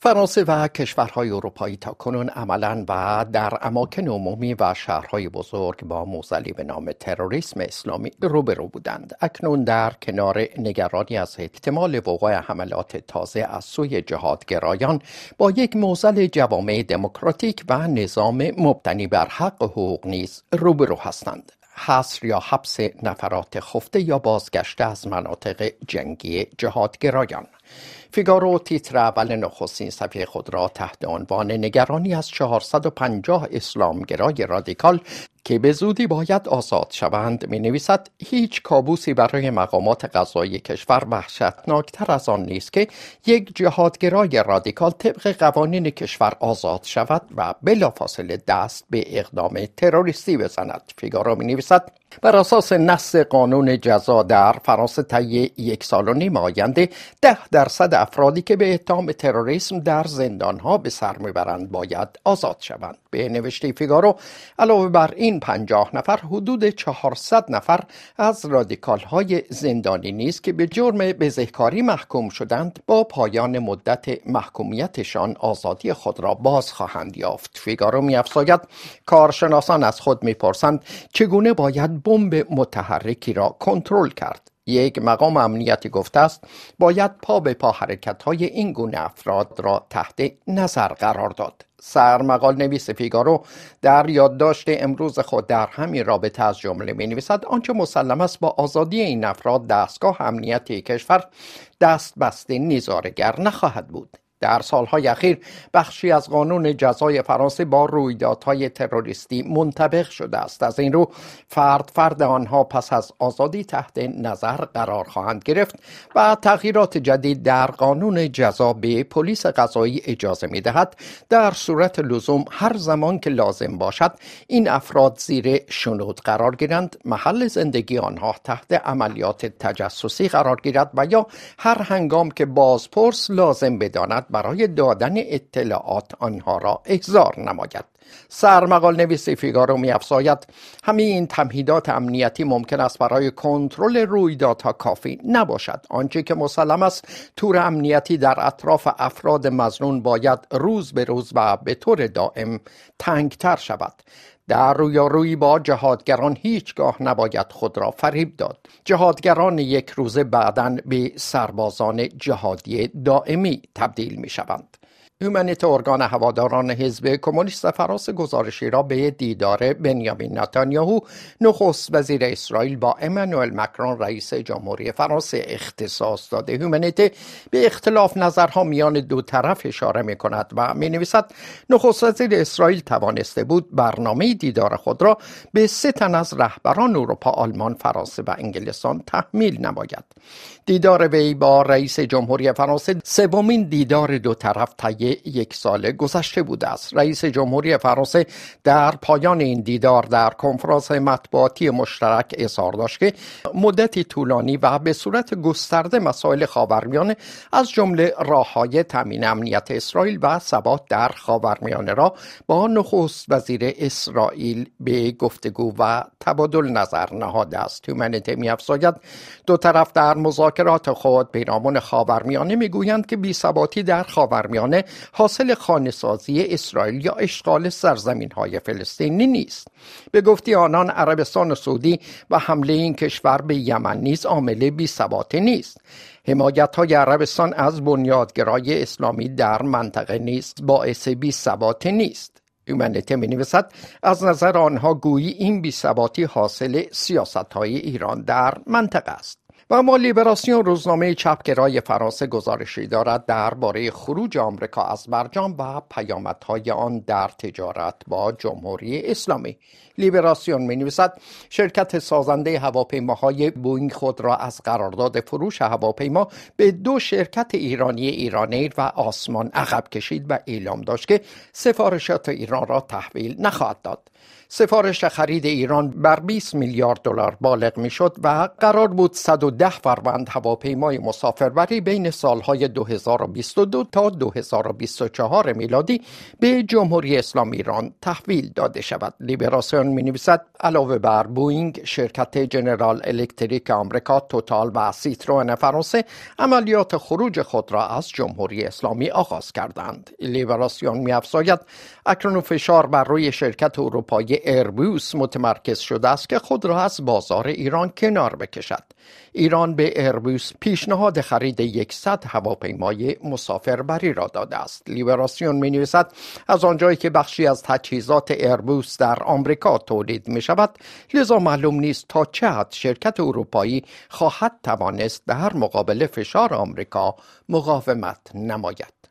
فرانسه و کشورهای اروپایی تاکنون عملاً و در اماکن عمومی و شهرهای بزرگ با معضلی به نام تروریسم اسلامی روبرو بودند. اکنون در کنار نگرانی از احتمال وقوع حملات تازه از سوی جهادگرایان با یک معضل جوامع دموکراتیک و نظام مبتنی بر حق و حقوق نیز روبرو هستند. حصر یا حبس نفرات خفته یا بازگشته از مناطق جنگی جهادگرایان. فیگارو تیتر اول نخستین صفحه خود را تحت عنوان نگرانی از 450 اسلامگرای رادیکال که به زودی باید آزاد شوند می نویسد: هیچ کابوسی برای مقامات قضایی کشور وحشتناکتر از آن نیست که یک جهادگرای رادیکال طبق قوانین کشور آزاد شود و بلافاصله دست به اقدام تروریستی بزند. فیگارو می نویسد: بر اساس نص قانون جزا در فرانسه طی 1.5 سال آینده 10% افرادی که به اتهام تروریسم در زندانها به سر میبرند باید آزاد شوند. به نوشته فیگارو علاوه بر این 50 نفر حدود 400 نفر از رادیکال های زندانی نیز که به جرم بزهکاری محکوم شدند با پایان مدت محکومیتشان آزادی خود را باز خواهند یافت. فیگارو می‌افزاید: کارشناسان از خود می‌پرسند چگونه باید بمب متحرکی را کنترل کرد. یک مقام امنیتی گفته است باید پا به پا حرکت‌های این گونه افراد را تحت نظر قرار داد. سرمقال نویس فیگارو در یادداشت امروز خود در همین رابطه از جمله می نویسد: آنچه مسلم است با آزادی این افراد دستگاه امنیتی کشور دست بسته نظاره‌گر نخواهد بود. در سالهای اخیر بخشی از قانون جزای فرانسه با رویدادهای تروریستی منطبق شده است. از این رو فرد آنها پس از آزادی تحت نظر قرار خواهند گرفت و تغییرات جدید در قانون جزا به پلیس قضایی اجازه می دهد در صورت لزوم هر زمان که لازم باشد این افراد زیر شنود قرار گیرند، محل زندگی آنها تحت عملیات تجسسی قرار گیرد و یا هر هنگام که بازپرس لازم بداند برای دادن اطلاعات آنها را احضار نماید. سرمقال نویس فیگارو می‌افزاید: همین تمهیدات امنیتی ممکن است برای کنترل رویدادها کافی نباشد. آنچه که مسلم است تور امنیتی در اطراف افراد مظنون باید روز به روز و به طور دائم تنگتر شود. در رویارویی با جهادگران هیچگاه نباید خود را فریب داد. جهادگران یک روزه بعداً به سربازان جهادی دائمی تبدیل می شوند. هومانیته ارگان هواداران حزب کمونیست فرانسه گزارشی را به دیدار بنیامین نتانیاهو نخست وزیر اسرائیل با امانوئل مکرون رئیس جمهوری فرانسه اختصاص داده. هومانیته به اختلاف نظرها میان دو طرف اشاره می کند و می نویسد: نخست وزیر اسرائیل توانسته بود برنامه دیدار خود را به 3 تن از رهبران اروپا، آلمان، فرانسه و انگلستان تحمیل نماید. دیدار وی با رئیس جمهوری فرانسه سومین دیدار دو طرف طی 1 سال گذشته بوده است. رئیس جمهوری فرانسه در پایان این دیدار در کنفرانس مطبوعاتی مشترک اظهار داشت که مدتی طولانی و به صورت گسترده مسائل خاورمیانه از جمله راه‌های تامین امنیت اسرائیل و ثبات در خاورمیانه را با نخست وزیر اسرائیل به گفتگو و تبادل نظر نهاده است. هومانیته می‌افزاید: دو طرف در مذاکرات خود پیرامون خاورمیانه میگویند که بی‌ثباتی در خاورمیانه حاصل خانه‌سازی اسرائیل یا اشغال سرزمین‌های فلسطینی نیست. به گفته آنان عربستان سعودی و حمله این کشور به یمن نیز عامل بی‌ثباتی نیست. حمایت‌های عربستان از بنیادگرای اسلامی در منطقه نیز باعث بی‌ثباتی نیست. هومانیته می‌نویسد: از نظر آنها گویی این بی‌ثباتی حاصل سیاست‌های ایران در منطقه است. و اما لیبراسیون روزنامه چپگرای فرانسه گزارشی دارد درباره خروج آمریکا از برجام و پیامدهای آن در تجارت با جمهوری اسلامی. لیبراسیون می‌نویسد: شرکت سازنده هواپیماهای بوئینگ خود را از قرارداد فروش هواپیما به 2 شرکت ایرانی ایران‌ایر و آسمان عقب کشید و اعلام داشت که سفارشات ایران را تحویل نخواهد داد. سفارش خرید ایران بر 20 میلیارد دلار بالغ میشد و قرار بود 110 10 فروند هواپیمای مسافربری بین سالهای 2022 تا 2024 میلادی به جمهوری اسلامی ایران تحویل داده شود. لیبراسیون می‌نویسد علاوه بر بوئینگ، شرکت جنرال الکتریک آمریکا، توتال و سیتروئن فرانسه عملیات خروج خود را از جمهوری اسلامی آغاز کردند. لیبراسیون می‌افزاید اکنون فشار بر روی شرکت اروپایی ایربوس متمرکز شده است که خود را از بازار ایران کنار بکشد. ایران به ایربوس پیشنهاد خرید 100 هواپیمای مسافربری را داده است. لیبراسیون می‌نویسد از آنجایی که بخشی از تجهیزات ایربوس در آمریکا تولید می‌شود، لذا معلوم نیست تا چه حد شرکت اروپایی خواهد توانست در مقابل فشار آمریکا مقاومت نماید.